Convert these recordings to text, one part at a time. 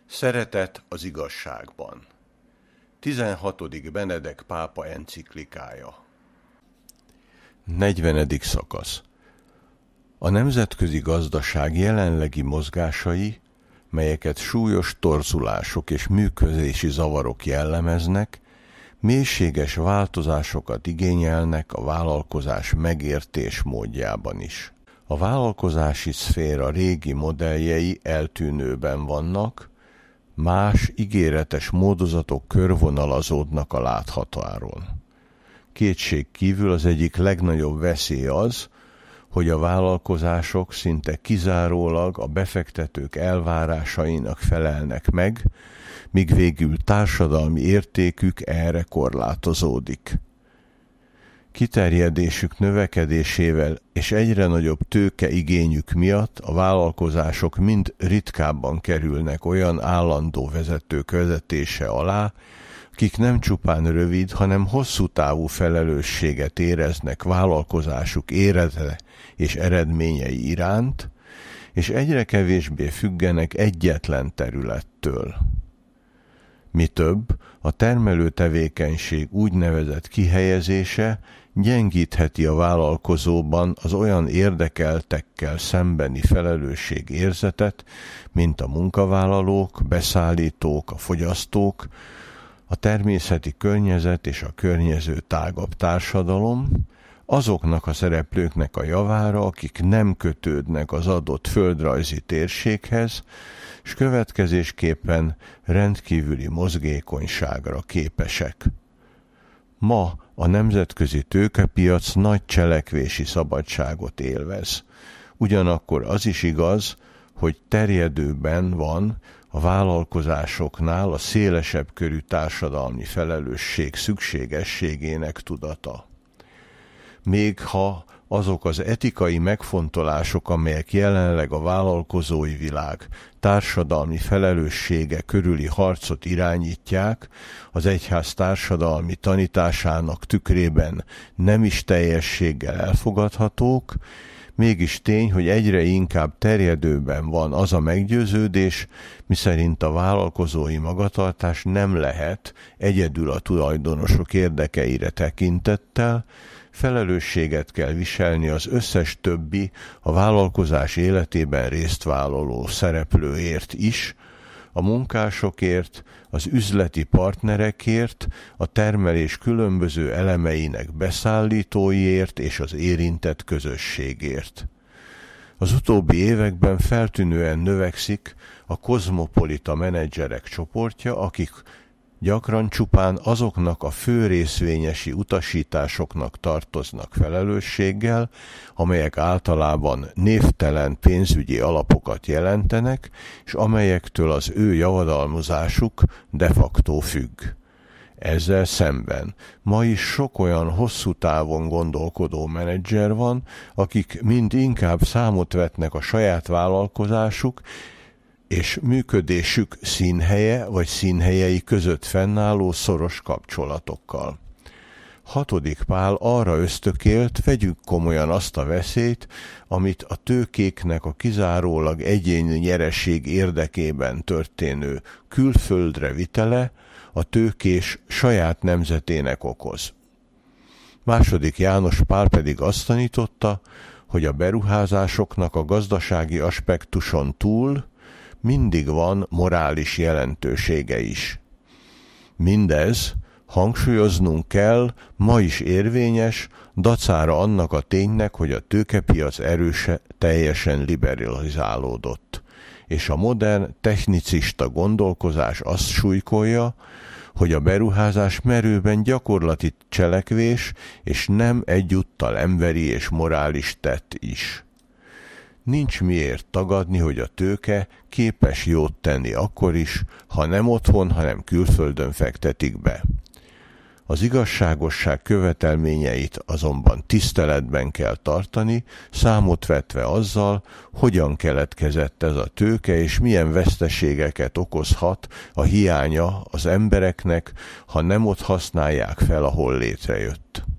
Szeretet az igazságban. 16. Benedek pápa enciklikája. 40. szakasz. A nemzetközi gazdaság jelenlegi mozgásai, melyeket súlyos torzulások és működési zavarok jellemeznek, mélységes változásokat igényelnek a vállalkozás megértés módjában is. A vállalkozási szféra régi modelljei eltűnőben vannak, más ígéretes módozatok körvonalazódnak a láthatáron. Kétség kívül az egyik legnagyobb veszély az, hogy a vállalkozások szinte kizárólag a befektetők elvárásainak felelnek meg, míg végül társadalmi értékük erre korlátozódik. Kiterjedésük növekedésével és egyre nagyobb tőkeigényük miatt a vállalkozások mind ritkábban kerülnek olyan állandó vezetők vezetése alá, akik nem csupán rövid, hanem hosszú távú felelősséget éreznek vállalkozásuk érete és eredményei iránt, és egyre kevésbé függenek egyetlen területtől. Mi több, a termelő tevékenység úgynevezett kihelyezése gyengítheti a vállalkozóban az olyan érdekeltekkel szembeni felelősségérzetet, mint a munkavállalók, beszállítók, a fogyasztók, a természeti környezet és a környező tágabb társadalom, azoknak a szereplőknek a javára, akik nem kötődnek az adott földrajzi térséghez, és következésképpen rendkívüli mozgékonyságra képesek. Ma a nemzetközi tőkepiac nagy cselekvési szabadságot élvez. Ugyanakkor az is igaz, hogy terjedőben van a vállalkozásoknál a szélesebb körű társadalmi felelősség szükségességének tudata. Még ha azok az etikai megfontolások, amelyek jelenleg a vállalkozói világ társadalmi felelőssége körüli harcot irányítják, az egyház társadalmi tanításának tükrében nem is teljességgel elfogadhatók, mégis tény, hogy egyre inkább terjedőben van az a meggyőződés, miszerint a vállalkozói magatartás nem lehet egyedül a tulajdonosok érdekeire tekintettel, felelősséget kell viselni az összes többi a vállalkozás életében résztvállaló szereplőért is, a munkásokért, az üzleti partnerekért, a termelés különböző elemeinek beszállítóiért és az érintett közösségért. Az utóbbi években feltűnően növekszik a kozmopolita menedzserek csoportja, akik gyakran csupán azoknak a fő részvényesi utasításoknak tartoznak felelősséggel, amelyek általában névtelen pénzügyi alapokat jelentenek, és amelyektől az ő javadalmazásuk de facto függ. Ezzel szemben ma is sok olyan hosszú távon gondolkodó menedzser van, akik mind inkább számot vetnek a saját vállalkozásuk és működésük színhelye vagy színhelyei között fennálló szoros kapcsolatokkal. 6. Pál arra ösztökélt, vegyük komolyan azt a veszélyt, amit a tőkéknek a kizárólag egyéni nyereség érdekében történő külföldre vitele a tőkés saját nemzetének okoz. 2. János Pál pedig azt tanította, hogy a beruházásoknak a gazdasági aspektuson túl mindig van morális jelentősége is. Mindez, hangsúlyoznunk kell, ma is érvényes, dacára annak a ténynek, hogy a tőkepiac teljesen liberalizálódott, és a modern, technicista gondolkozás azt súlykolja, hogy a beruházás merőben gyakorlati cselekvés, és nem egyúttal emberi és morális tett is. Nincs miért tagadni, hogy a tőke képes jót tenni akkor is, ha nem otthon, hanem külföldön fektetik be. Az igazságosság követelményeit azonban tiszteletben kell tartani, számot vetve azzal, hogyan keletkezett ez a tőke, és milyen veszteségeket okozhat a hiánya az embereknek, ha nem ott használják fel, ahol létrejött.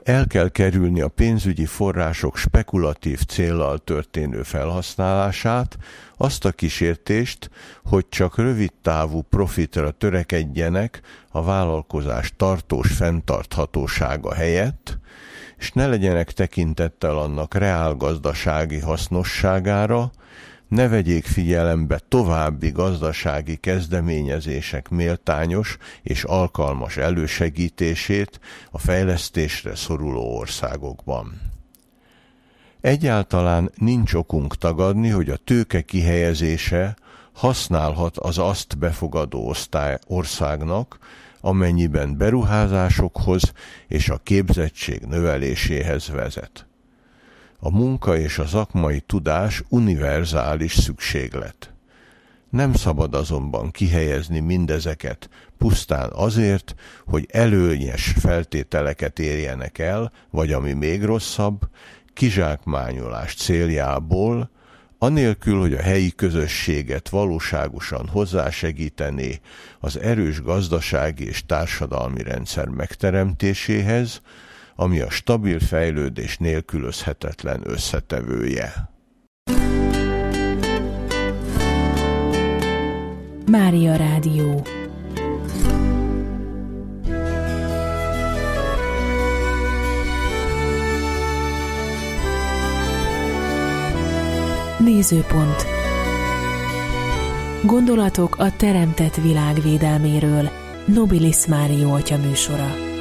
El kell kerülni a pénzügyi források spekulatív céllal történő felhasználását, azt a kísértést, hogy csak rövidtávú profitra törekedjenek a vállalkozás tartós fenntarthatósága helyett, és ne legyenek tekintettel annak reálgazdasági hasznosságára, ne vegyék figyelembe további gazdasági kezdeményezések méltányos és alkalmas elősegítését a fejlesztésre szoruló országokban. Egyáltalán nincs okunk tagadni, hogy a tőke kihelyezése használhat az azt befogadó országnak, amennyiben beruházásokhoz és a képzettség növeléséhez vezet. A munka és a szakmai tudás univerzális szükséglet. Nem szabad azonban kihelyezni mindezeket pusztán azért, hogy előnyes feltételeket érjenek el, vagy ami még rosszabb, kizsákmányolás céljából, anélkül, hogy a helyi közösséget valóságosan hozzásegítené az erős gazdasági és társadalmi rendszer megteremtéséhez, ami a stabil fejlődés nélkülözhetetlen összetevője. Mária Rádió. Nézőpont. Gondolatok a teremtett világ védelméről. Nobilis Mário atya műsora.